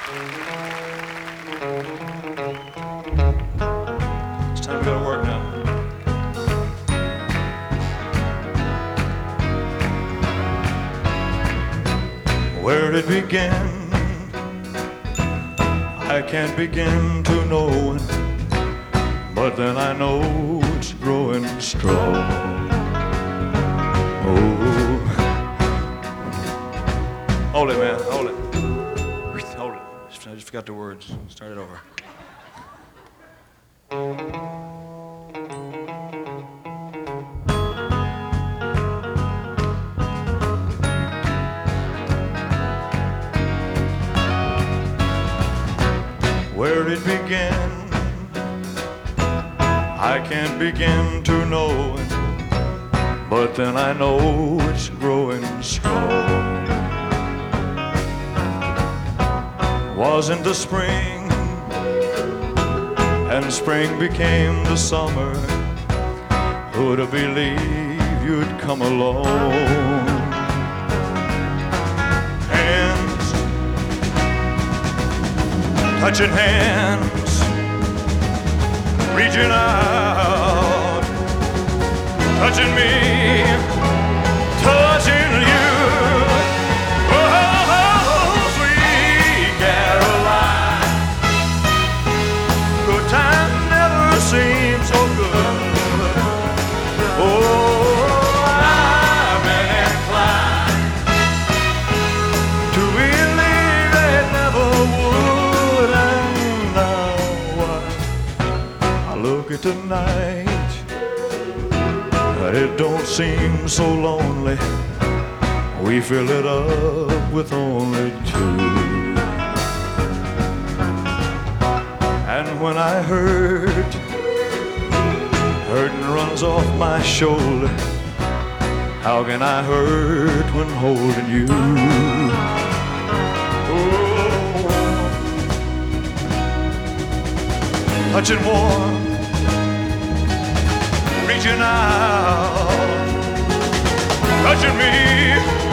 It's time to go to work now. Where it began, I can't begin to know it, but then I know it's growing strong. Oh, hold it, man, hold it. Hold it. I just forgot the words. Start it over. Where it began, I can't begin to know it, but then I know it's growing strong. Wasn't the spring, and spring became the summer. Who'd have believed you'd come along? Hands, touching hands, reaching out, touching me, touching you. Oh, sweet Caroline, good time never seemed so good. Oh, I'm inclined to believe it never would. And now I look at the night, but it don't seem so lonely. We fill it up with only two. And when I hurt, hurting runs off my shoulder. How can I hurt when holding you? Oh, touching warm, reaching out, touching me.